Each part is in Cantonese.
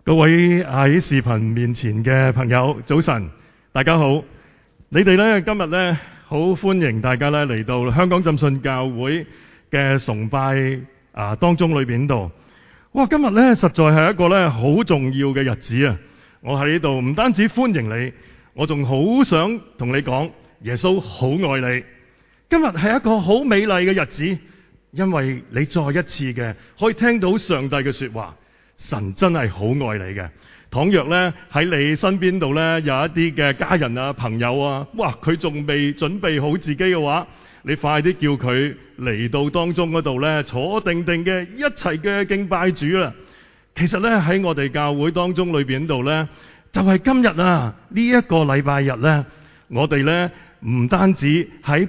各位喺視頻面前嘅朋友，早晨，大家好。你哋咧今日咧好歡迎大家咧嚟到香港浸信教會嘅崇拜當中裏邊度。哇！今日咧實在係一個咧好重要嘅日子啊！我喺呢度唔單止歡迎你，我仲好想同你講，耶穌好愛你。今日係一個好美麗嘅日子，因為你再一次嘅可以聽到上帝嘅說話。神真係好愛你嘅。倘若咧喺你身邊度咧有一啲嘅家人啊、朋友啊，哇，佢仲未準備好自己嘅話，你快啲叫佢嚟到當中嗰度咧坐定定嘅一齊嘅敬拜主啦。其實咧喺我哋教會當中裏邊度咧，就係今日啊呢一個禮拜日咧，我哋咧唔單止喺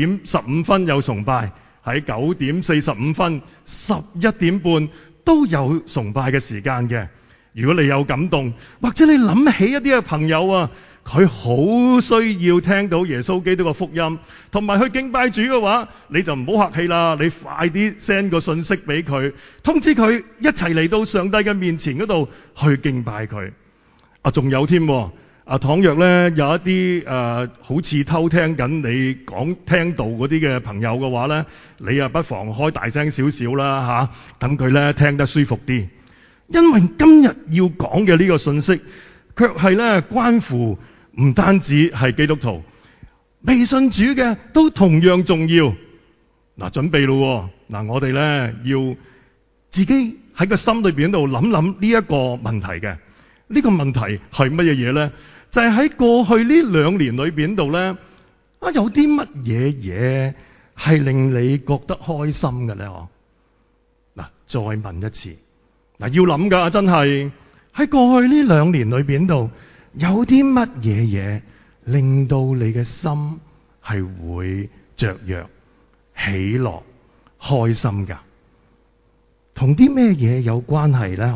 8:15有崇拜，喺9:45、11:半。都有崇拜嘅時間嘅。如果你有感動，或者你諗起一啲嘅朋友啊，佢好需要聽到耶穌基督嘅福音，同埋去敬拜主嘅話，你就唔好客氣啦，你快啲 send 個信息俾佢，通知佢一齊嚟到上帝嘅面前嗰度去敬拜佢。仲有添，倘若咧有一啲好似偷聽緊你講聽道嗰啲嘅朋友嘅話咧，你不妨開大聲少少啦，等佢咧聽得舒服啲。因為今日要講嘅呢個信息，卻係咧關乎唔單止係基督徒，未信主嘅都同樣重要。準備咯，我哋咧要自己喺個心裏邊度諗諗呢一個問題嘅。呢個問題係乜嘢嘢咧？就係喺過去呢2年裏邊度咧，有啲乜嘢嘢係令你覺得開心嘅咧？再問一次，要諗噶，真係喺過去呢2年裏邊度，有啲乜嘢嘢令到你嘅心係會雀躍、喜樂、開心噶？同啲咩嘢有關係咧？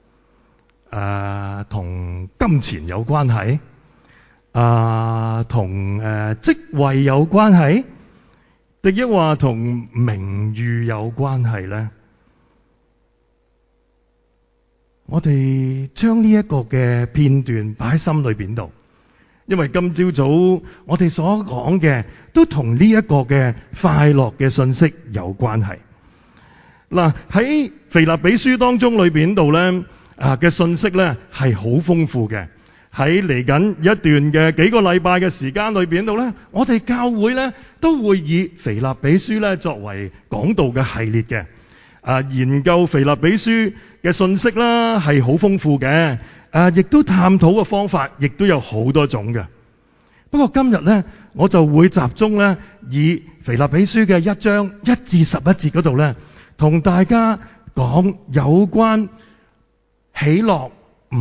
同金錢有關係，同職位有關係，定抑或同名譽有關係呢？我哋將呢一個嘅片段擺喺心裏邊度，因為今朝早我哋所講嘅都同呢一個嘅快樂嘅信息有關係。喺腓立比書當中裏邊度呢嘅信息咧係好豐富嘅。喺嚟緊一段嘅幾個禮拜嘅時間裏邊度咧，我哋教會咧都會以腓立比書咧作為講道嘅系列嘅。研究腓立比書嘅信息啦係好豐富嘅。亦都探討嘅方法亦都有好多種嘅。不過今日咧，我就會集中咧以腓立比書嘅1章1至11節嗰度咧，同大家講有關喜樂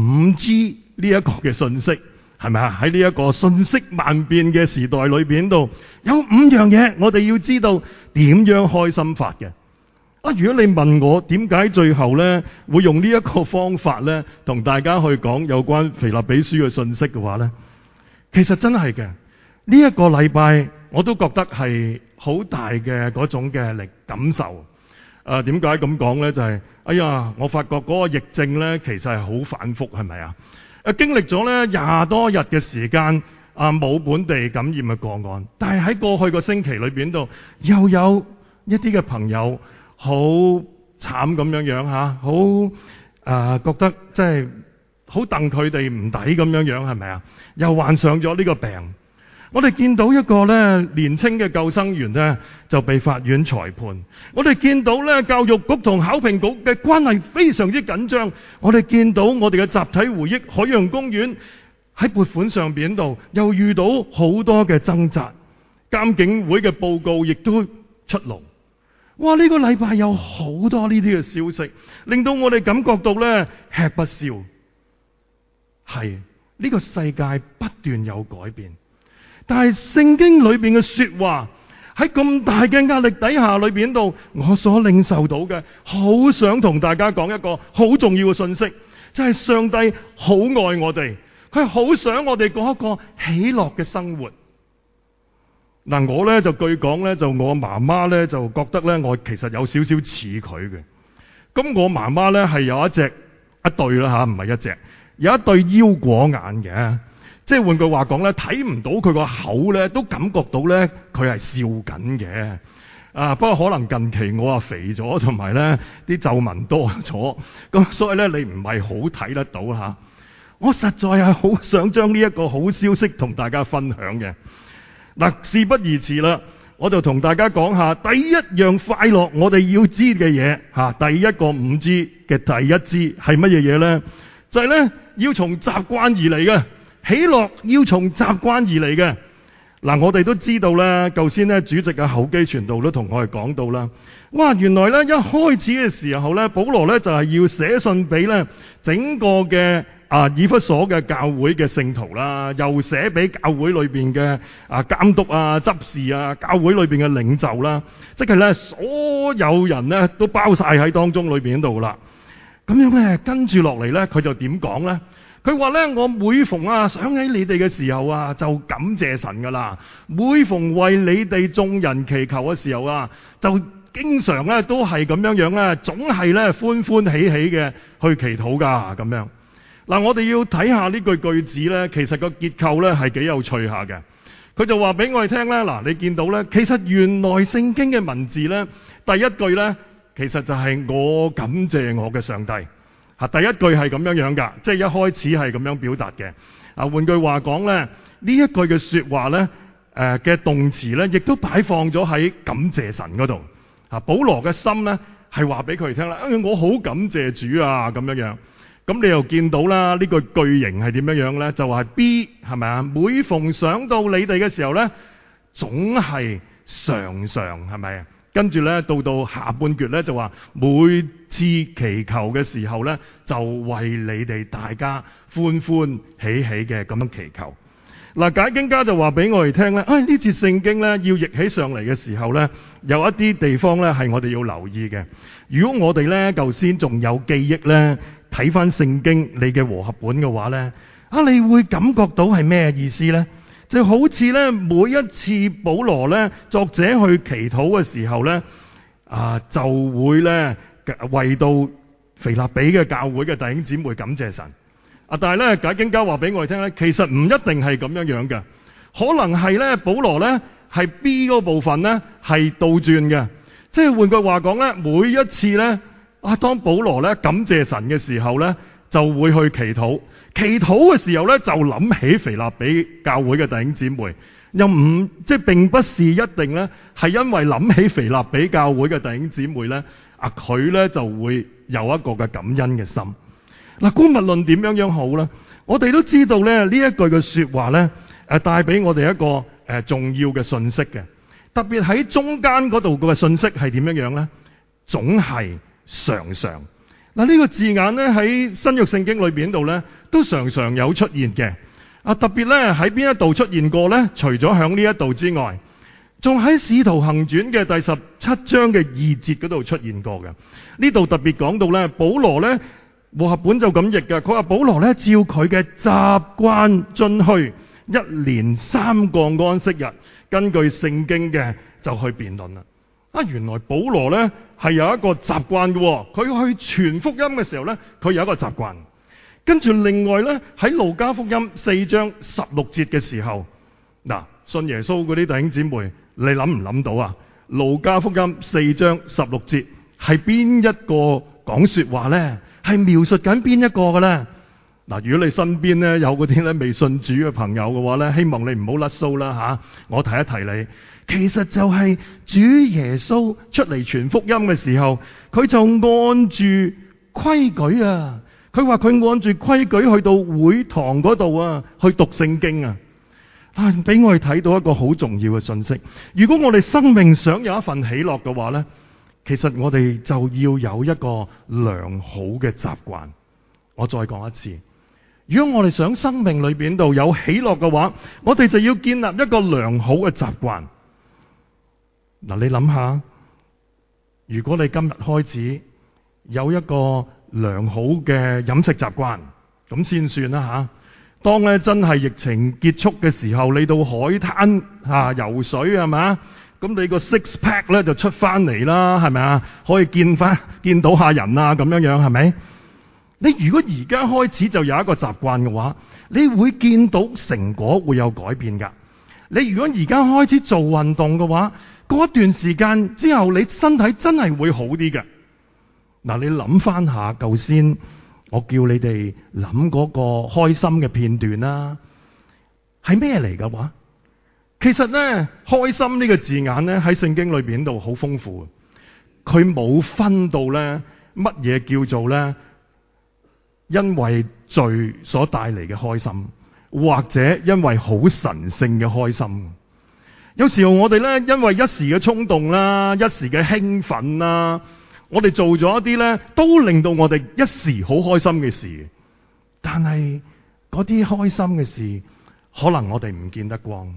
5G 呢一個嘅信息，係咪啊？喺呢一個信息萬變嘅時代裏邊度，有5樣嘢我哋要知道點樣開心法嘅。如果你問我點解最後咧會用呢一個方法咧同大家去講有關腓立比書嘅信息嘅話咧，其實真係嘅。呢一個禮拜我都覺得係好大嘅嗰種嘅感受。點解咁講咧？就係我發覺嗰個疫症咧，其實係好反覆，係咪啊？經歷咗咧20多日嘅時間，冇本地感染嘅個案，但係喺過去個星期裏邊度，又有一啲嘅朋友好慘咁樣好覺得即係好戥佢哋唔抵咁樣係咪啊？又患上咗呢個病。我哋見到一個咧年青嘅救生員咧就被法院裁判。我哋見到咧教育局同考評局嘅關係非常之緊張。我哋見到我哋嘅集體回憶海洋公園喺撥款上邊度又遇到好多嘅掙扎。監警會嘅報告亦都出爐。哇！呢個禮拜有好多呢啲嘅消息，令到我哋感覺到咧吃不消。係呢個世界不斷有改變。但係聖經裏邊嘅說話喺咁大嘅壓力底下裏邊度，我所領受到嘅，好想同大家講一個好重要嘅信息，就係上帝好愛我哋，佢好想我哋過一個喜樂嘅生活。我咧就據講咧，就我媽媽咧就覺得咧，我其實有少少似佢嘅。咁我媽媽咧係有一隻一對啦嚇，唔係一隻，有一對腰果眼嘅，即係換句話講咧，睇唔到佢個口咧，都感覺到咧佢係笑緊嘅。不過可能近期我肥咗，同埋咧啲皺紋多咗，咁所以咧你唔係好睇得到嚇。我實在係好想將呢一個好消息同大家分享嘅。嗱，事不宜遲啦，我就同大家講下第一樣快樂我哋要知嘅嘢嚇。第一個5G嘅第一支係乜嘢嘢咧？就係咧要從習慣而嚟嘅，喜樂要從習慣而嚟嘅。嗱，我哋都知道咧，舊先咧主席嘅厚基傳道都同我哋講到啦。哇，原來咧一開始嘅時候咧，保羅咧就係要寫信俾咧整個嘅以弗所嘅教會嘅聖徒啦，又寫俾教會裏邊嘅監督執事教會裏邊嘅領袖啦，即係咧所有人咧都包晒喺當中裏邊度啦。咁樣咧跟住落嚟咧，佢就點講咧？佢話咧，我每逢想起你哋嘅時候就感謝神噶啦。每逢為你哋眾人祈求嘅時候就經常咧都係咁樣咧，總係咧歡歡喜喜嘅去祈禱噶咁樣。嗱，我哋要睇下呢句子咧，其實個結構咧係幾有趣下嘅。佢就話俾我哋聽咧，嗱，你見到咧，其實原來聖經嘅文字咧，第一句咧，其實就係我感謝我嘅上帝。第一句係咁樣㗎，即係一開始係咁樣表達嘅。換句話講咧，呢一句嘅說話咧，嘅動詞咧，亦都擺放咗喺感謝神嗰度。保羅嘅心咧係話俾佢哋聽啦，我好感謝主啊咁樣。咁你又見到啦，呢個句型係點樣咧？就話 B 係咪啊？每逢想到你哋嘅時候咧，總係常係咪啊？跟住咧，到下半橛咧就話每次祈求嘅時候咧，就為你哋大家歡歡喜喜嘅咁樣祈求。嗱，解經家就話俾我哋聽咧，呢節聖經咧要譯起上嚟嘅時候咧，有一啲地方咧係我哋要留意嘅。如果我哋咧舊先仲有記憶咧，睇翻聖經你嘅和合本嘅話咧，你會感覺到係咩意思咧？就好似咧，每一次保羅咧作者去祈禱嘅時候咧，就會咧為到腓立比嘅教會嘅弟兄姊妹感謝神。但係咧解經家話俾我哋聽咧，其實唔一定係咁樣嘅，可能係咧保羅咧係 B 嗰部分咧係倒轉嘅，即係換句話講咧，每一次咧當保羅咧感謝神嘅時候咧，就會去祈禱。祈禱嘅時候咧，就諗起腓立比教會嘅弟兄姊妹，又唔即係並不是一定咧，係因為諗起腓立比教會嘅弟兄姊妹咧，佢咧就會有一個嘅感恩嘅心。嗱，姑勿論點樣好咧，我哋都知道咧呢一句嘅說話咧，帶俾我哋一個重要嘅信息嘅，特別喺中間嗰度嘅信息係點樣咧？總係常。嗱，呢個字眼咧喺新約聖經裏邊度咧都常有出現嘅。特別咧喺邊一度出現過咧？除咗響呢一度之外，仲喺使徒行傳嘅第17章嘅2節嗰度出現過嘅。呢度特別講到咧，保羅咧和合本就咁譯嘅，佢話保羅咧照佢嘅習慣進去1年3個安息日，根據聖經嘅就去辯論啦。原來保羅咧係有一個習慣嘅，佢去傳福音嘅時候咧，佢有一個習慣。跟住另外咧喺路加福音4章16節嘅時候，信耶穌嗰啲弟兄姊妹，你諗唔諗到啊？路加福音4章16節係邊一個講說話咧？係描述緊邊一個嘅咧？如果你身邊咧有嗰啲咧未信主嘅朋友嘅話咧，希望你唔好甩鬚啦吓。我提一提你。其實就係主耶穌出嚟傳福音嘅時候，佢就按住規矩佢話佢按住規矩去到會堂嗰度去讀聖經俾我哋睇到一個好重要嘅信息。如果我哋生命想有一份喜樂嘅話呢，其實我哋就要有一個良好嘅習慣。我再講一次，如果我哋想生命裏邊度有喜樂嘅話，我哋就要建立一個良好嘅習慣。你諗下，如果你今日開始有一個良好嘅飲食習慣，咁先算啦吓。當咧真係疫情結束嘅時候，你到海灘游水係嘛，咁你個 six pack 咧就出翻嚟啦，係咪啊？可以見到下人咁樣係咪？ 你如果而家開始就有一個習慣嘅話，你會見到成果會有改變㗎。你如果而家開始做運動嘅話，過一段時間之後，你身體真係會好啲嘅。嗱，你諗翻下舊先，我叫你哋諗嗰個開心嘅片段啦，係咩嚟嘅話？其實呢，開心呢個字眼呢，喺聖經裏邊度好豐富，佢冇分到呢乜嘢叫做呢，因為罪所帶嚟嘅開心，或者因為好神聖嘅開心。有時候我哋呢，因為一時嘅衝動啦，一時嘅興奮啦，我哋做咗一啲呢，都令到我哋一時好開心嘅事。但係嗰啲開心嘅事，可能我哋唔見得光。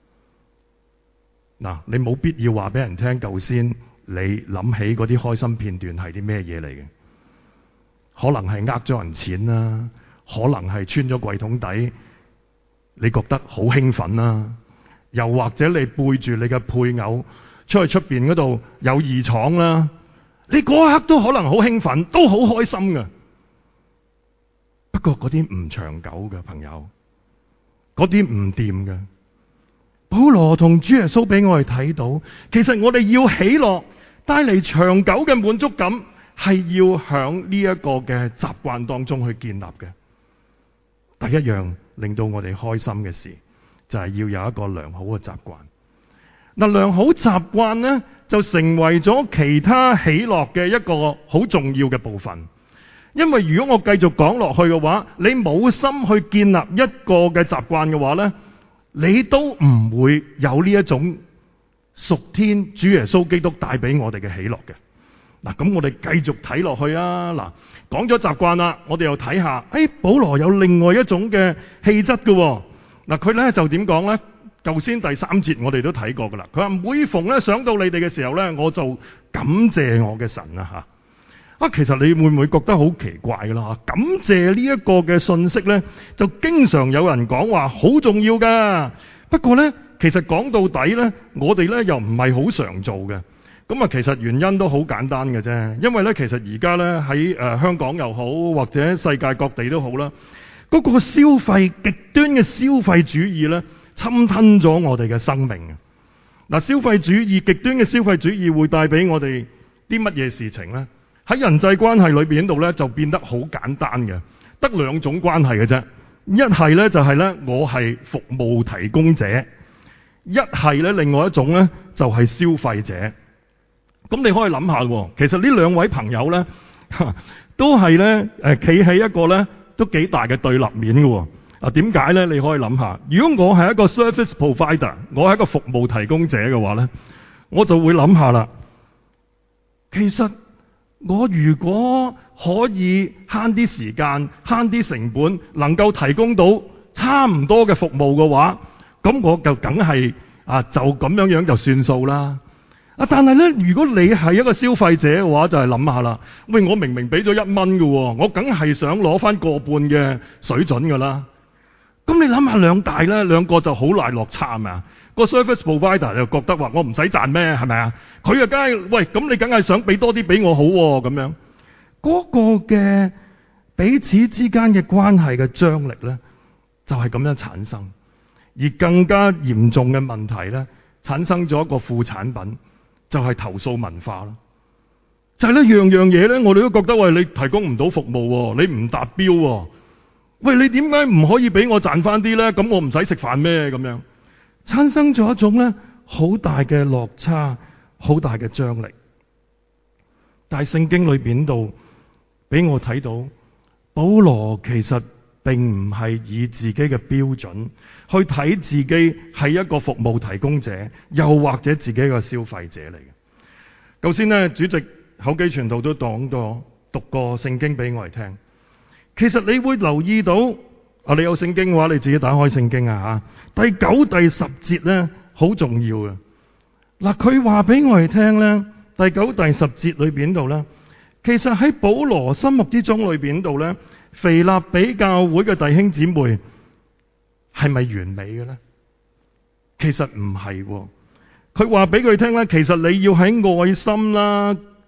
嗱，你冇必要話俾人聽，舊先你諗起嗰啲開心片段係啲咩嘢嚟嘅？可能係呃咗人錢啦，可能係穿咗櫃桶底，你覺得好興奮啦，又或者你背住你嘅配偶出去出邊嗰度有異闖啦，你嗰一刻都可能好興奮，都好開心㗎。不過嗰啲唔長久嘅，朋友，嗰啲唔掂嘅。保羅同主耶穌俾我哋睇到，其實我哋要喜樂，帶嚟長久嘅滿足感，係要響呢一個嘅習慣當中去建立嘅。第一樣令到我哋開心嘅事，就係要有一個良好嘅習慣。嗱，良好習慣呢，就成為咗其他喜樂嘅一個好重要嘅部分。因為如果我繼續講落去嘅話，你冇心去建立一個嘅習慣嘅話呢，你都唔會有呢一種屬天主耶穌基督帶俾我哋嘅喜樂嘅。嗱，咁我哋繼續睇落去啊！嗱，講咗習慣啦，我哋又睇下，保羅有另外一種嘅氣質嘅。嗱，佢咧就點講咧？舊先第3節我哋都睇過噶啦。佢話每逢咧想到你哋嘅時候咧，我就感謝我嘅神啊吓。其實你會唔會覺得好奇怪噶啦？感謝呢一個嘅信息咧，就經常有人講話好重要噶。不過咧，其實講到底咧，我哋咧又唔係好常做嘅。咁啊，其實原因都好簡單嘅啫。因為咧，其實而家咧喺香港又好，或者世界各地都好啦，嗰個消費極端嘅消費主義咧，侵吞咗我哋嘅生命。嗱，消費主義極端嘅消費主義會帶俾我哋啲乜嘢事情咧？喺人際關係裏邊度咧，就變得好簡單嘅，得2種關係嘅啫。一係咧就係咧，我係服務提供者；一係咧，另外一種咧就係消費者。咁你可以諗下喎，其實呢2位朋友咧，都係咧企喺一個咧都幾大嘅對立面嘅。點解咧？你可以諗下，如果我係一個 service provider， 我係一個服務提供者嘅話咧，我就會諗下啦。其實我如果可以慳啲時間、慳啲成本，能夠提供到差唔多嘅服務嘅話，咁我就梗係就咁樣就算數啦。但係咧，如果你係一個消費者嘅話，就係諗下啦。喂，我明明俾咗1蚊嘅，我梗係想攞翻個半嘅水準噶啦。咁你諗下兩大咧，兩個就好大落差係咪啊？個 service provider 就覺得話我唔使賺咩，係咪啊？佢啊梗係喂，咁你梗係想俾多啲俾我好咁樣。嗰個嘅彼此之間嘅關係嘅張力咧，就係咁樣產生。而更加嚴重嘅問題咧，產生咗一個副產品，就係投訴文化咯。就係咧，樣樣嘢咧，我哋都覺得喂，你提供唔到服務，你唔達標，喂，你點解唔可以俾我賺翻啲咧？咁我唔使食飯咩？咁樣產生咗一種咧好大嘅落差，好大嘅張力。但係聖經裏邊度俾我睇到，保羅其實並唔係以自己嘅標準去睇自己係一個服務提供者，又或者自己一個消費者嚟嘅。頭先呢，主席口記傳道都講過，讀過聖經俾我哋聽。其實你會留意到，你有聖經嘅話，你自己打開聖經啊吓。第9、第10節咧，好重要嘅。嗱，佢話俾我哋聽咧，第9、第10節裏邊度咧，其實喺保羅心目之中裏邊度咧，腓立比教會嘅弟兄姊妹係咪完美嘅咧？其實唔係。佢話俾佢聽咧，其實你要喺愛心啦、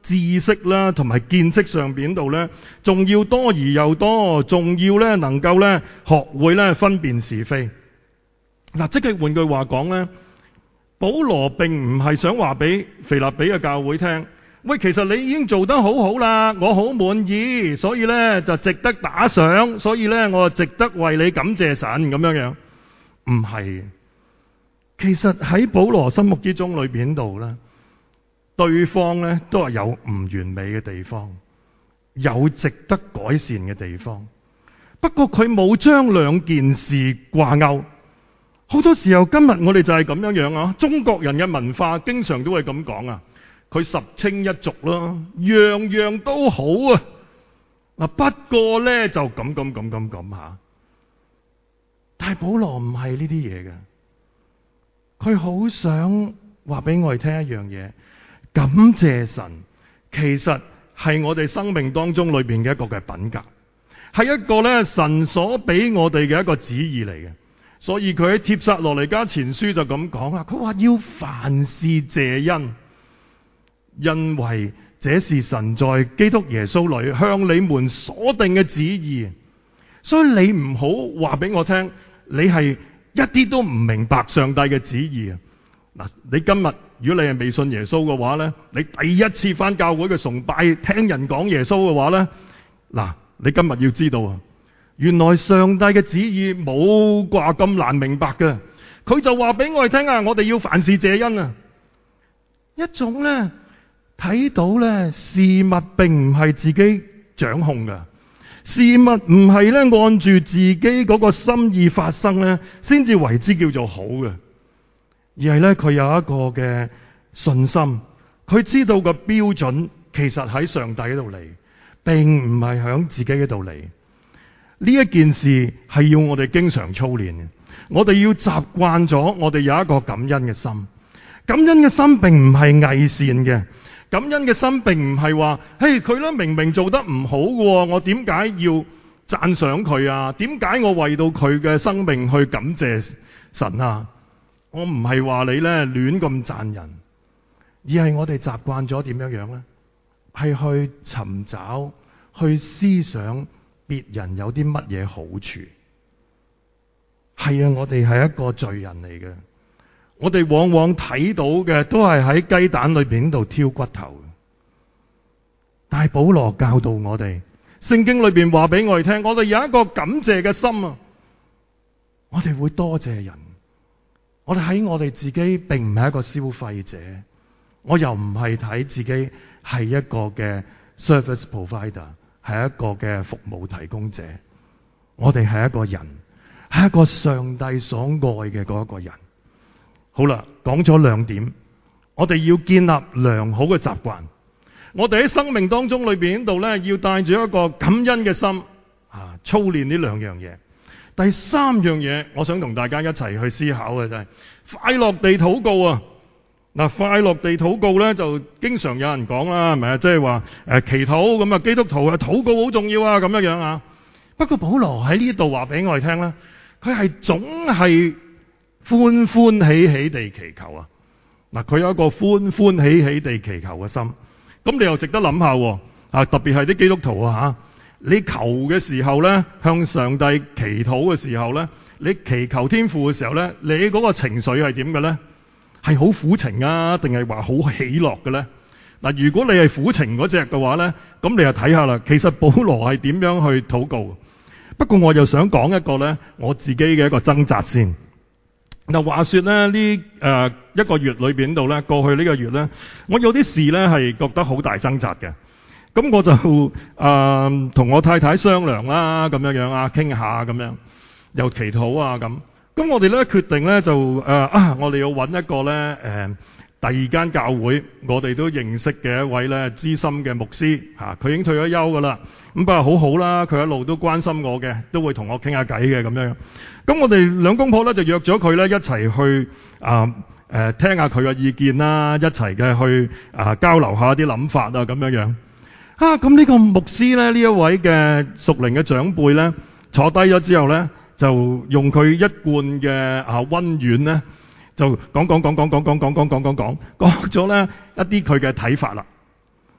知識啦同埋見識上邊度咧，仲要多而又多，仲要咧能夠咧學會咧分辨是非。嗱，即係換句話講咧，保羅並唔係想話俾腓立比嘅教會聽，喂，其實你已經做得好好啦，我好滿意，所以咧就值得打賞，所以咧我就值得為你感謝神咁樣樣。唔係，其實喺保羅心目之中裏邊度咧，對方咧都係有唔完美嘅地方，有值得改善嘅地方。不過佢冇將兩件事掛鈎。好多時候今日我哋就係咁樣樣啊，中國人嘅文化經常都係咁講啊，佢十清一族啦，樣樣都好啊。嗱，不過咧就咁吓。但係保羅唔係呢啲嘢嘅，佢好想話俾我哋聽一樣嘢，感謝神其實係我哋生命當中裏邊嘅一個嘅品格，係一個咧神所俾我哋嘅一個旨意嚟嘅。所以佢喺帖撒羅尼迦前書就咁講啊，佢話要凡事謝恩，因為這是神在基督耶穌裏向你們所定嘅旨意。所以你唔好話俾我聽，你係一啲都唔明白上帝嘅旨意啊！嗱，你今日如果你係未信耶穌嘅話咧，你第一次返教會嘅崇拜聽人講耶穌嘅話咧，嗱，你今日要知道啊！原來上帝嘅旨意冇話咁難明白嘅，佢就話俾我哋聽啊，我哋要凡事謝恩啊！一種咧睇到咧事物並唔係自己掌控嘅，事物唔係咧按住自己嗰個心意發生咧，先至為之叫做好嘅，而係咧佢有一個嘅信心，佢知道個標準其實喺上帝嗰度嚟，並唔係響自己嗰度嚟。呢一件事係要我哋經常操練嘅，我哋要習慣咗，我哋有一個感恩嘅心。感恩嘅心並唔係偽善嘅，感恩嘅心並唔係話，嘿，佢咧明明做得唔好嘅，我點解要讚賞佢啊？點解我為到佢嘅生命去感謝神啊？我唔係話你咧亂咁讚人，而係我哋習慣咗點樣樣咧，係去尋找、去思想別人有啲乜嘢好處。係啊，我哋係一個罪人嚟嘅，我哋往往睇到嘅都係喺雞蛋裏邊度挑骨頭。但係保羅教導我哋，聖經裏邊話俾我哋聽，我哋有一個感謝嘅心啊！我哋會多謝人，我哋喺我哋自己並唔係一個消費者，我又唔係睇自己係一個嘅 service provider， 係一個嘅服務提供者。我哋係一個人，係一個上帝所愛嘅嗰一個人。好啦，講咗兩點，我哋要建立良好嘅習慣。我哋喺生命當中裏邊度咧，要帶住一個感恩嘅心操練呢兩樣嘢。第三樣嘢，我想同大家一齊去思考嘅就係快樂地禱告啊！嗱，快樂地禱告咧，就經常有人講啦，係咪啊？即係話祈禱咁啊，基督徒啊，禱告好重要啊，咁樣樣啊。不過保羅喺呢度話俾我哋聽咧，佢係總係歡歡喜喜地祈求啊！嗱，佢有一個歡歡喜喜地祈求嘅心。咁你又值得諗下，特別係啲基督徒啊嚇，你求嘅時候咧，向上帝祈禱嘅時候咧，你祈求天父嘅時候咧，你嗰個情緒係點嘅咧？係好苦情啊，定係話好喜樂嘅咧？嗱，如果你係苦情嗰隻嘅話咧，咁你就睇下啦。其實保羅係點樣去禱告？不過我又想講一個咧，我自己嘅一個掙扎先。嗱，話說咧，一個月裏邊度咧，過去呢個月咧，我有啲事咧係覺得好大掙扎嘅。咁我就同我太太商量啦，咁樣樣啊，傾下咁樣，又祈禱啊咁。咁我哋咧決定咧就我哋要揾一個咧第二間教會，我哋都認識嘅一位咧資深嘅牧師嚇，佢已經退咗休噶啦。咁不過好好啦，佢一路都關心我嘅，都會同我傾下偈嘅咁樣。咁我哋兩公婆咧就約咗佢咧一齊去聽下佢嘅意見啦，一齊嘅去交流下啲諗法啊咁樣樣。咁呢個牧師咧，呢一位嘅屬靈嘅長輩咧，坐低咗之後咧，就用佢一貫嘅溫軟咧，就講咗咧一啲佢嘅睇法啦。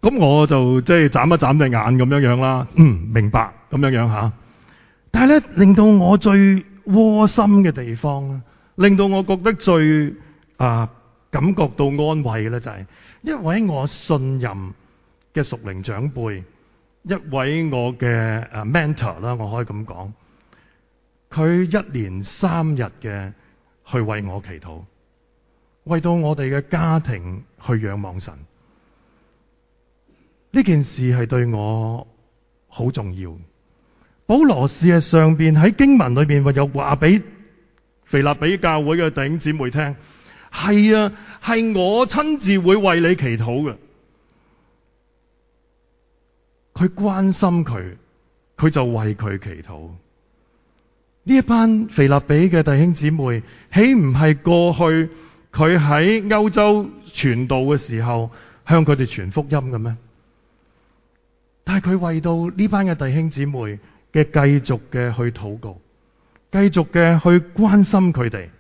咁我就即係眨一眨隻眼咁樣啦，明白咁樣吓。但係咧，令到我最窩心嘅地方咧，令到我覺得最感覺到安慰嘅咧，就係一位我信任嘅屬靈長輩，一位我嘅mentor 啦，我可以咁講，佢一連3日嘅去為我祈禱，為到我哋嘅家庭去仰望神。呢件事係對我好重要。保羅事實上邊喺經文裏邊又話俾腓立比教會嘅弟兄姊妹聽，係啊，係我親自會為你祈禱嘅。佢關心佢，佢就為佢祈禱。呢一班腓立比嘅弟兄姊妹，豈唔係過去佢喺歐洲傳道嘅時候向佢哋傳福音嘅咩？但係佢為到呢班嘅弟兄姊妹嘅繼續嘅去禱告，繼續嘅去關心佢哋。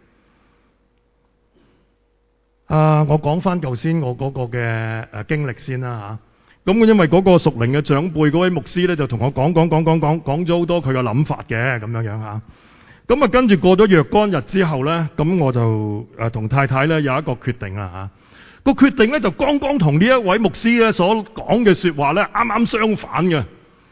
我講翻頭先我嗰個嘅經歷先啦吓。咁因為嗰個屬靈嘅長輩嗰位牧師咧，就同我講咗好多佢嘅諗法嘅咁樣吓。咁跟住過咗若干日之後咧，咁我就同太太咧有一個決定啦吓。個決定咧就剛剛同呢一位牧師咧所講嘅說話咧啱啱相反嘅。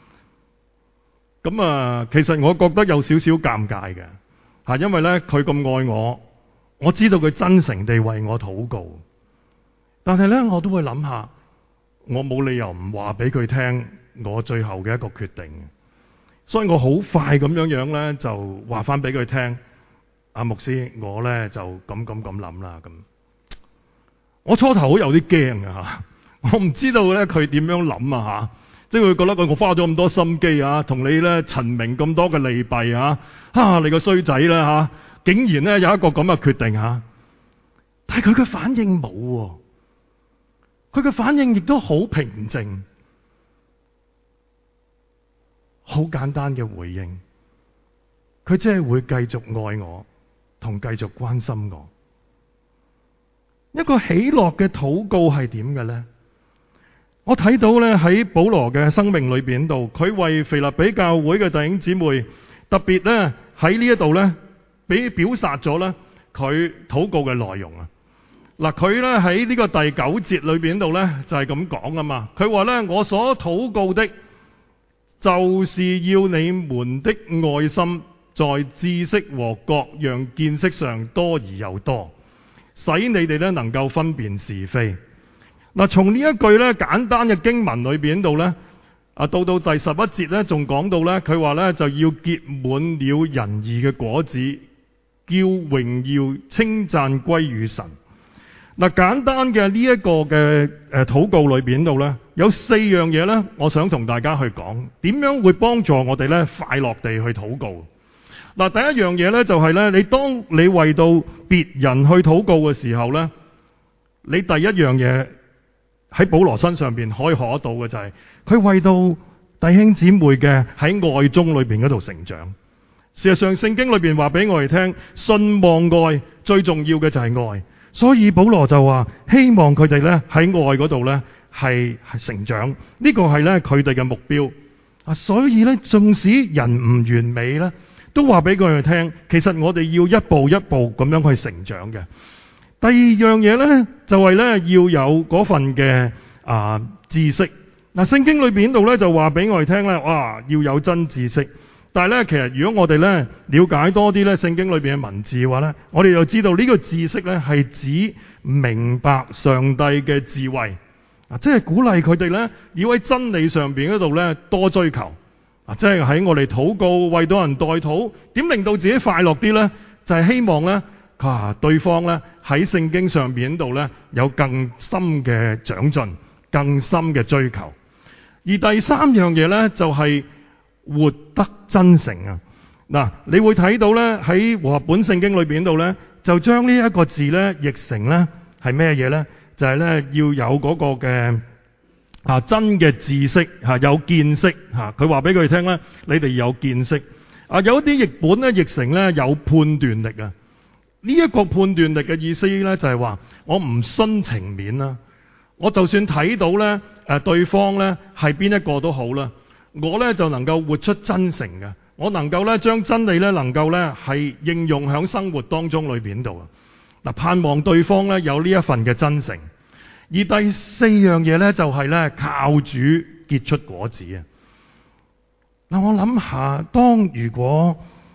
咁其實我覺得有少少尷尬嘅吓，因為咧佢咁愛我，我知道佢真誠地為我禱告，但係咧我都會諗下，我冇理由唔話俾佢聽我最後嘅一個決定，所以我好快咁樣咧就話翻俾佢聽，阿牧師，我咧就咁諗啦咁。我初頭好有啲驚嘅吓，我唔知道咧佢點樣諗啊吓，即係佢覺得我花咗咁多心機啊，同你咧陳明咁多嘅利弊啊，你個衰仔啦吓，竟然咧有一個咁嘅決定吓，但係佢嘅反應冇喎，佢嘅反應亦都好平靜，好簡單嘅回應，佢即係會繼續愛我，同繼續關心我。一個喜樂嘅禱告係點嘅呢？我睇到咧喺保羅嘅生命裏邊度，佢為腓立比教會嘅弟兄姊妹，特別咧喺呢一度咧，俾表達咗咧佢禱告嘅內容啊。嗱，佢咧喺呢個第9節裏邊度咧就係咁講啊嘛。佢話咧，我所禱告的，就是要你們的愛心在知識和各樣見識上多而又多，使你哋咧能夠分辨是非。嗱，從呢一句咧簡單嘅經文裏邊度咧，到第11節咧仲講到咧，佢話咧就要結滿了仁義嘅果子，叫榮耀稱讚歸於神。嗱，簡單嘅呢一個嘅禱告裏邊度咧，有4樣嘢咧，我想同大家去講，點樣會幫助我哋咧快樂地去禱告。嗱，第一樣嘢咧就係咧，當你為到別人去禱告嘅時候咧，你第一樣嘢喺保羅身上邊可以學得到嘅就係，佢為到弟兄姊妹嘅喺愛中裏邊嗰度成長。事實上，聖經裏邊話俾我哋聽，信望愛最重要嘅就係愛，所以保羅就話希望佢哋咧喺愛嗰度咧係成長，呢個係咧佢哋嘅目標啊。所以咧，縱使人唔完美咧，都話俾佢哋聽，其實我哋要一步一步咁樣去成長嘅。第二樣嘢咧，就係咧要有嗰份嘅知識。嗱，聖經裏邊度咧就話俾我哋聽咧，哇，要有真知識。但係咧，其實如果我哋咧了解多啲咧聖經裏邊嘅文字嘅話咧，我哋就知道呢個知識咧係指明白上帝嘅智慧啊，即係鼓勵佢哋咧要喺真理上邊嗰度咧多追求啊，即係喺我哋禱告為到人代禱，點令到自己快樂啲咧？就係希望咧對方咧喺聖經上邊度咧有更深嘅長進、更深嘅追求。而第3樣嘢咧就係活得真誠啊！嗱，你會睇到咧喺和合本聖經裏邊度咧，就將呢一個字咧譯成咧係咩嘢咧？就係咧要有嗰個嘅真嘅知識有見識吓。佢話俾佢哋聽咧，你哋有見識啊！有啲譯本咧譯成咧有判斷力啊！呢一個判斷力嘅意思咧就係話我唔徇情面啦，我就算睇到咧對方咧係邊一個都好啦，我咧就能夠活出真誠嘅，我能夠咧將真理咧能夠咧係應用喺生活當中裏邊度啊。嗱，盼望對方咧有呢一份嘅真誠。而第四樣嘢咧就係咧靠主結出果子啊。嗱，我諗下，如果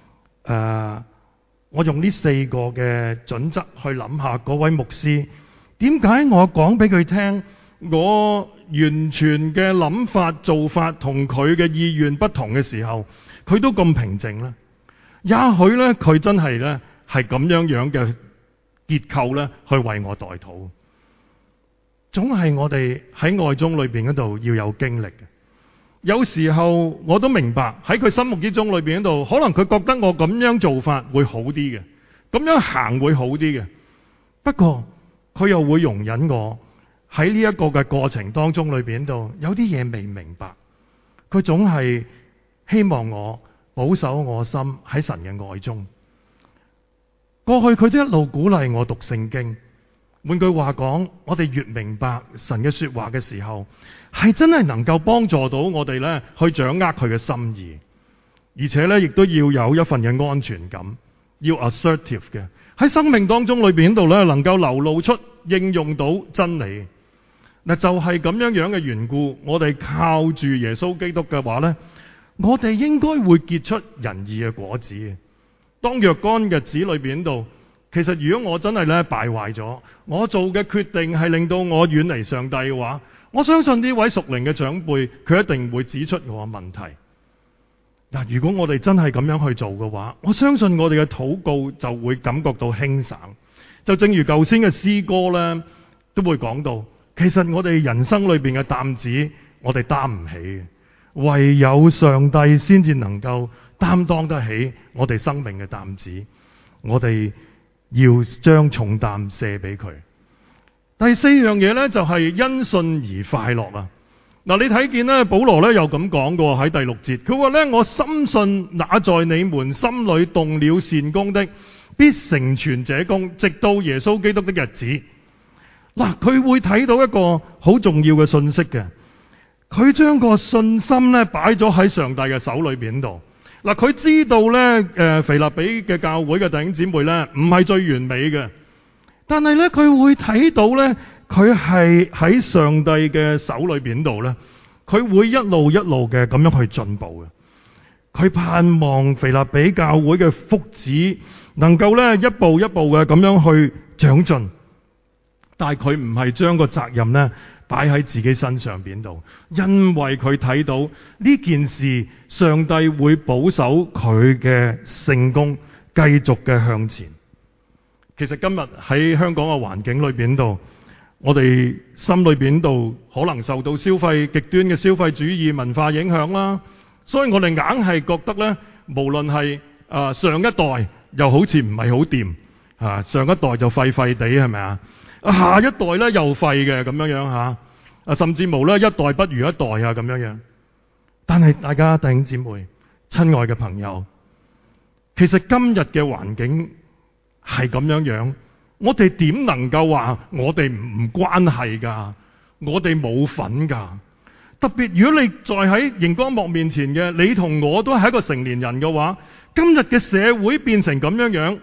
我用呢4個嘅準則去諗下，嗰位牧師點解我講俾佢聽，我完全嘅諗法做法同佢嘅意願不同嘅時候，佢都咁平靜呢？也許呢，佢真係呢係咁樣嘅結構呢去為我代禱。總係我哋喺愛中裏邊嗰度要有經歷嘅。有時候我都明白喺佢心目之中裏邊嗰度，可能佢覺得我咁樣做法會好啲嘅，咁樣行會好啲嘅。不過佢又會容忍我喺呢一個嘅過程當中裏邊度有啲嘢未明白。佢總係希望我保守我心喺神嘅愛中。過去佢都一路鼓勵我讀聖經。換句話講，我哋越明白神嘅說話嘅時候，係真係能夠幫助到我哋咧去掌握佢嘅心意，而且咧亦都要有一份嘅安全感，要 assertive 嘅喺生命當中裏邊度咧能夠流露出應用到真理。嗱，就係咁樣嘅緣故，我哋靠住耶穌基督嘅話咧，我哋應該會結出仁義嘅果子嘅。當若干日子裏邊度，其實如果我真係咧敗壞咗，我做嘅決定係令到我遠離上帝嘅話，我相信呢位屬靈嘅長輩，佢一定會指出我嘅問題。嗱，如果我哋真係咁樣去做嘅話，我相信我哋嘅禱告就會感覺到輕省。就正如舊先嘅詩歌咧，都會講到，其實我哋人生裏邊嘅擔子，我哋擔唔起嘅，唯有上帝先至能夠擔當得起我哋生命嘅擔子。我哋要將重擔卸俾佢。第四樣嘢呢，就係因信而快樂啊！嗱，你睇見呢，保羅呢又咁講過喺第6節，佢話呢：我深信那在你們心裏動了善工的，必成全這工，直到耶穌基督的日子。嗱，佢會睇到一個好重要嘅信息嘅，佢將個信心呢擺咗喺上帝嘅手裏邊度。嗱，佢知道咧，腓立比嘅教會嘅弟兄姊妹咧，唔係最完美嘅，但係咧，佢會睇到咧，佢係喺上帝嘅手裏邊度咧，佢會一路一路嘅咁樣去進步嘅。佢盼望腓立比教會嘅福祉能夠咧一步一步嘅咁樣去長進，但係佢唔係將個責任咧擺喺自己身上邊度，因為佢睇到呢件事，上帝會保守佢嘅成功，繼續嘅向前。其實今日喺香港嘅環境裏邊度，我哋心裏邊度可能受到極端嘅消費主義文化影響啦，所以我哋硬係覺得咧，無論係上一代又好似唔係好掂，上一代就廢廢地係咪啊？下一代咧又廢嘅咁樣樣甚至無咧一代不如一代咁樣樣。但係大家弟兄姊妹、親愛嘅朋友，其實今日嘅環境係咁樣樣，我哋點能夠話我哋唔關係㗎？我哋冇份㗎。特別如果你在喺熒光幕面前嘅，你同我都係一個成年人嘅話，今日嘅社會變成咁樣樣，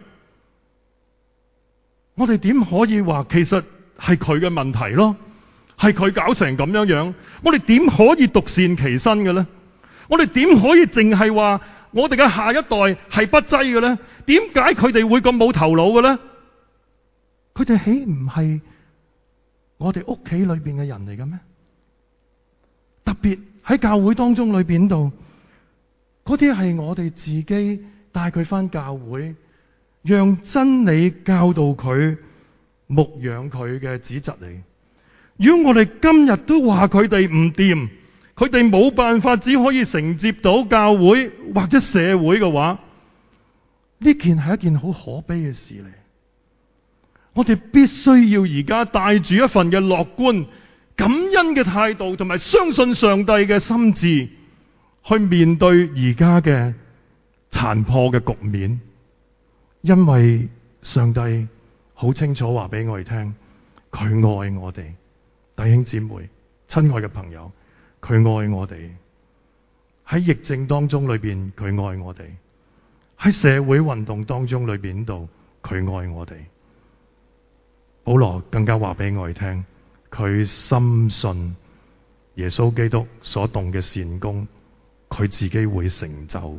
我哋點可以話其實係佢嘅問題咯？係佢搞成咁樣樣，我哋點可以獨善其身嘅呢？我哋點可以淨係話我哋嘅下一代係不濟嘅呢？點解佢哋會咁冇頭腦嘅呢？佢哋豈唔係我哋屋企裏邊嘅人嚟嘅咩？特別喺教會當中裏邊度，嗰啲係我哋自己帶佢返教會，讓真理教導佢、牧養佢嘅子侄嚟。如果我哋今日都話佢哋唔掂，佢哋冇辦法，只可以承接到教會或者社會嘅話，呢件係一件好可悲嘅事嚟。我哋必須要而家帶住一份嘅樂觀、感恩嘅態度，同埋相信上帝嘅心志，去面對而家嘅殘破嘅局面。因為上帝好清楚話俾我哋聽，佢愛我哋。弟兄姊妹、 親愛嘅朋友，佢愛我哋。喺疫症當中裏邊，佢愛我哋；喺社會運動當中裏邊度，佢愛我哋。保羅更加話俾我哋聽，佢深信耶穌基督所動嘅善功，佢自己會成就。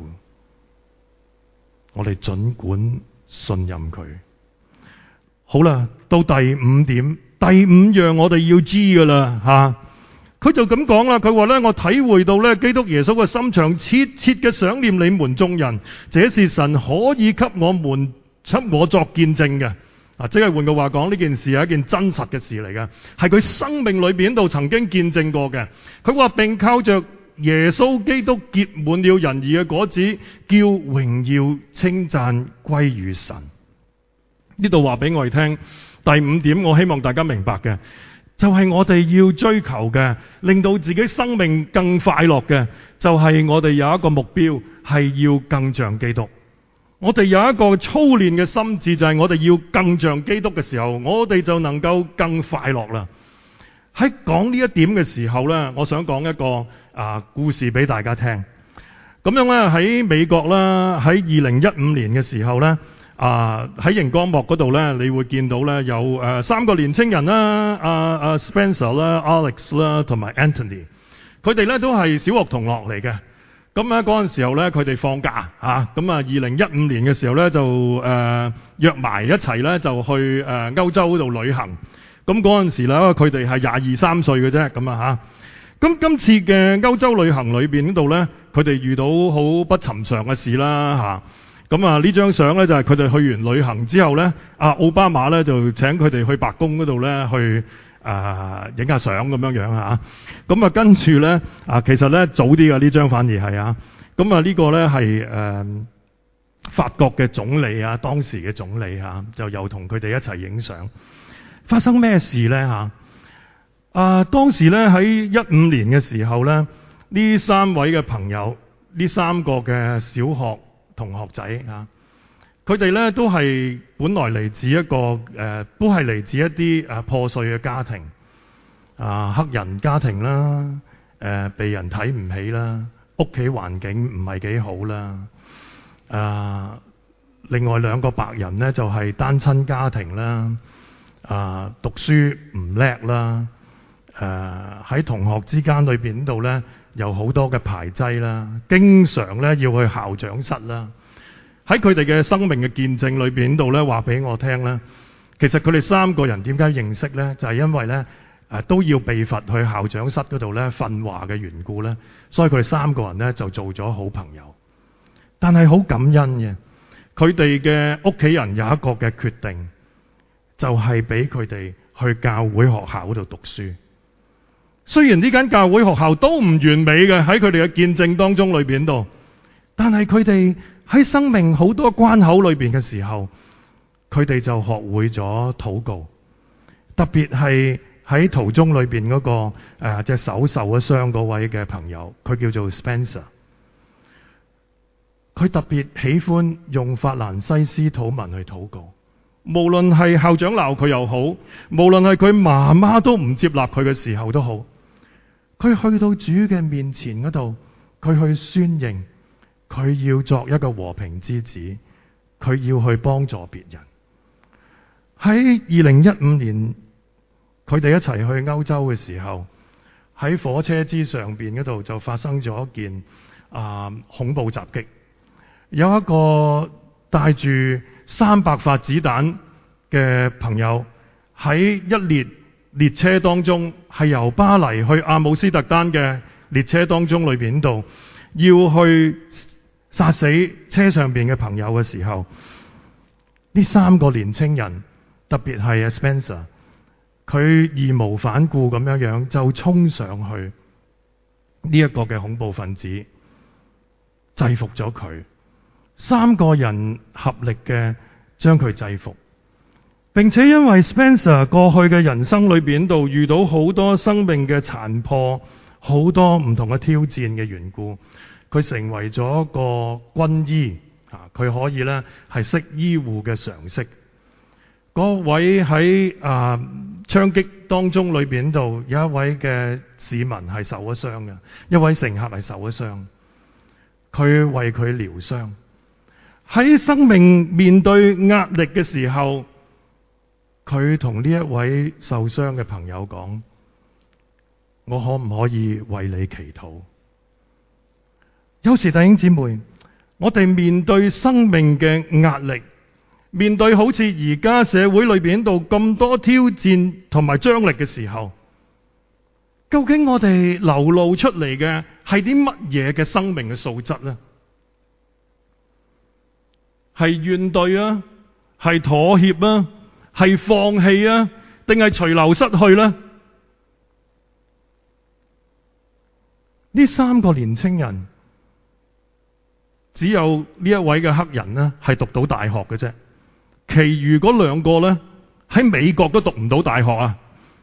我哋盡管信任佢。好啦，到第五點，第五樣我哋要知噶啦吓。佢就咁講啦，佢話咧，我體會到咧，基督耶穌嘅心腸切切嘅想念你們眾人，這是神可以給我作見證嘅。即係換句話講，呢件事係一件真實嘅事嚟嘅，係佢生命裏邊度曾經見證過嘅。佢話並靠着耶穌基督結滿了仁義嘅果子，叫榮耀稱讚歸於神。呢度話俾我哋聽，第五點我希望大家明白嘅，就係我哋要追求嘅，令到自己生命更快樂嘅，就係我哋有一個目標，係要更像基督。我哋有一個操練嘅心志，就係我哋要更像基督嘅時候，我哋就能夠更快樂啦。喺講呢一點嘅時候呢，我想講一個故事俾大家聽。咁樣呢，喺美國啦，喺2015年嘅時候呢，喺熒光幕嗰度呢，你會見到呢有3個年青人啦，Spencer 啦、Alex 啦同埋 Anthony， 佢哋呢都係小學同學嚟嘅。咁咧嗰陣時候咧，佢哋放假咁2015年嘅時候咧就約埋一齊咧就去歐洲嗰度旅行。咁嗰陣時咧，佢哋係22、23歲嘅啫，咁咁今次嘅歐洲旅行裏邊嗰度咧，佢哋遇到好不尋常嘅事啦咁呢張相咧就係佢哋去完旅行之後咧，奧巴馬咧就請佢哋去白宮嗰度咧去影下相咁樣咁跟住咧其實咧早啲嘅呢張反而係呢個咧係法國嘅總理當時嘅總理就又同佢哋一齊影相。發生咩事咧當時咧喺15年嘅時候咧，呢3位嘅朋友，呢3個嘅小學同學仔佢哋咧都係本來嚟自一個都係嚟自一啲破碎嘅家庭，黑人家庭啦，被人睇唔起啦，屋企環境唔係幾好啦，另外2個白人呢，就係單親家庭啦，讀書唔叻啦，喺同學之間裏邊度呢，有好多嘅排擠啦，經常咧要去校長室啦。喺佢哋嘅生命嘅見證裏邊度咧，話俾我聽咧，其實佢哋3個人點解認識咧，就係因為咧都要被罰去校長室嗰度咧訓話嘅緣故咧，所以佢哋3個人咧就做咗好朋友。但係好感恩嘅，佢哋嘅屋企人有一個嘅決定，就係俾佢哋去教會學校嗰度讀書。雖然呢間教會學校都唔完美嘅，喺佢哋嘅見證當中裏邊度，但係佢哋喺生命好多關口裏邊嘅時候，佢哋就學會咗禱告。特別係喺途中裏邊嗰個隻手受咗傷嗰位嘅朋友，佢叫做 Spencer。佢特別喜歡用法蘭西斯土文去禱告，無論係校長鬧佢又好，無論係佢媽媽都唔接納佢嘅時候都好，佢去到主嘅面前嗰度，佢去宣認佢要作一個和平之子，佢要去幫助別人。喺2015年，佢哋一齊去歐洲嘅時候，喺火車之上邊嗰度就發生咗一件恐怖襲擊。有一個帶住300發子彈嘅朋友喺一列列車當中，係由巴黎去阿姆斯特丹嘅列車當中裏邊度，要去殺死車上邊嘅朋友嘅時候，呢3個年青人，特別係 Spencer， 佢義無反顧咁樣就衝上去呢一個嘅恐怖分子，制服咗佢。3個人合力嘅將佢制服，並且因為 Spencer 過去嘅人生裏邊度遇到好多生命嘅殘破，好多唔同嘅挑戰嘅緣故，佢成為咗一個軍醫，佢可以咧係識醫護嘅常識。 嗰位喺槍擊當中裏邊度有一位嘅市民係受咗傷嘅，一位乘客係受咗傷，佢為佢療傷。喺生命面對壓力嘅時候，佢同呢一位受傷嘅朋友講：我可唔可以為你祈禱？有時弟兄姊妹，我哋面對生命嘅壓力，面對好似而家社會裏邊度咁多挑戰同埋張力嘅時候，究竟我哋流露出嚟嘅係啲乜嘢嘅生命嘅素質呢？係怨懟啊，係妥協啊，係放棄啊，定係隨流失去呢？呢三個年青人，只有呢一位嘅黑人呢係讀到大學嘅啫，其餘嗰兩個呢喺美國都讀唔到大學啊！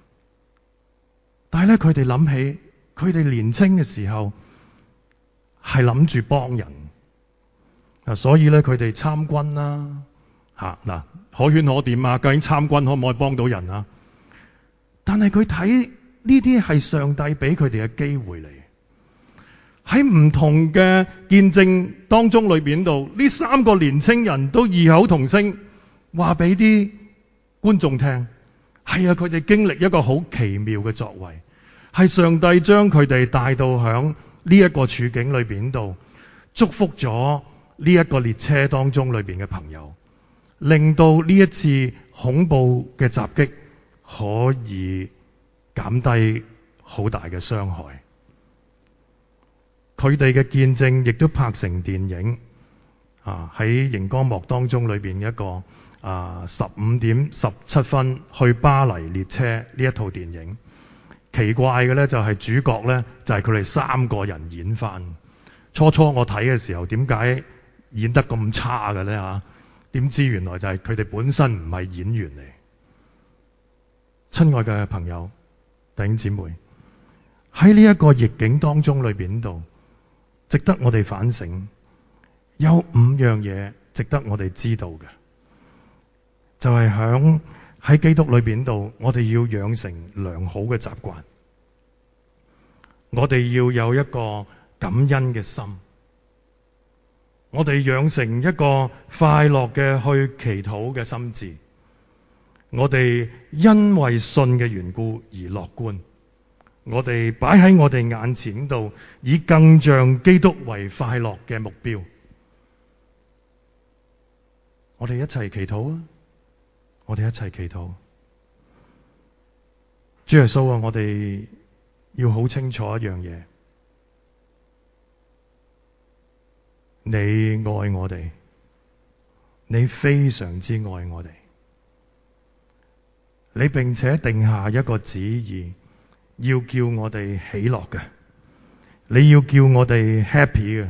但係咧，佢哋諗起佢哋年青嘅時候係諗住幫人啊，所以咧佢哋參軍啦嗱，可圈可點啊！究竟參軍可唔可以幫到人啊？但係佢睇呢啲係上帝俾佢哋嘅機會嚟。喺唔同嘅見證當中裏邊度，呢三個年青人都異口同聲話俾啲觀眾聽，係啊，佢哋經歷一個好奇妙嘅作為，係上帝將佢哋帶到響呢一個處境裏邊度，祝福咗呢一個列車當中裏邊嘅朋友，令到呢一次恐怖嘅襲擊可以減低好大嘅傷害。佢哋嘅見證亦都拍成電影喺熒光幕當中裏邊一個15:17去巴黎列車呢一套電影。奇怪嘅咧就係主角咧就係佢哋三個人演翻。初我睇嘅時候，點解演得咁差嘅咧嚇？點知原來就係佢哋本身唔係演員嚟。親愛嘅朋友、弟兄姊妹，喺呢一個逆境當中裏邊度，值得我哋反省。有5樣嘢值得我哋知道嘅，就係喺基督裏邊度，我哋要養成良好嘅習慣。我哋要有一個感恩嘅心，我哋養成一個快樂嘅去祈禱嘅心志。我哋因為信嘅緣故而樂觀。我哋擺喺我哋眼前度，以更像基督為快樂嘅目標。我哋一齊祈禱啊！我哋一齊祈禱。主耶穌啊，我哋要好清楚一樣嘢，你愛我哋，你非常之愛我哋，你並且定下一個旨意，要叫我哋喜樂嘅，你要叫我哋 happy 嘅。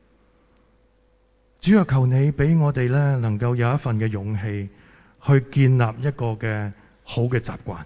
主啊，求你俾我哋咧，能夠有一份嘅勇氣，去建立一個嘅好嘅習慣。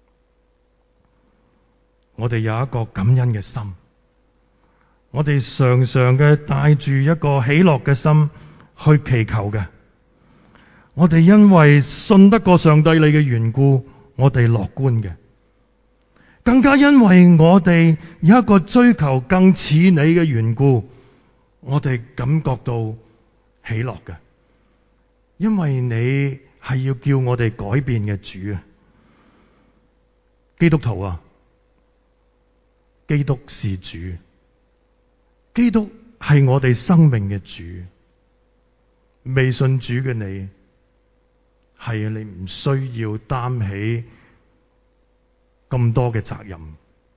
我哋有一個感恩嘅心，我哋常常嘅帶住一個喜樂嘅心去祈求嘅。我哋因為信得過上帝你嘅緣故，我哋樂觀嘅。更加因為我哋有一個追求更似你嘅緣故，我哋感覺到喜樂嘅。因為你係要叫我哋改變嘅主啊！基督徒啊，基督是主，基督係我哋生命嘅主。未信主嘅你，係你唔需要擔起咁多嘅責任，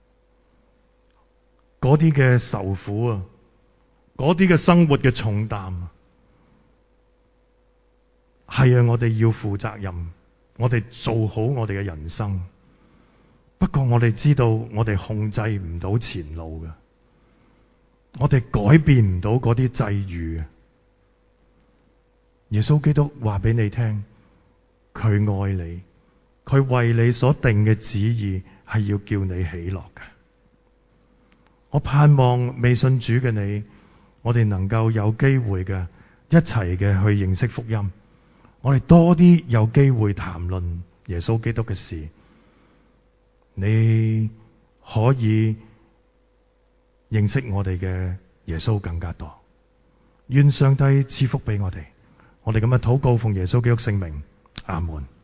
嗰啲嘅受苦啊，嗰啲嘅生活嘅重擔，係啊，我哋要負責任，我哋做好我哋嘅人生。不過我哋知道，我哋控制唔到前路嘅，我哋改變唔到嗰啲際遇。耶穌基督話俾你聽，佢愛你，佢為你所定嘅旨意係要叫你喜樂嘅。我盼望未信主嘅你，我哋能夠有機會嘅一齊嘅去認識福音， 我哋多啲有機會談論耶穌基督嘅事，你可以認識我哋嘅耶穌更加多。願上帝賜福俾我哋。我哋咁樣禱告，奉耶穌基督聖名，阿門。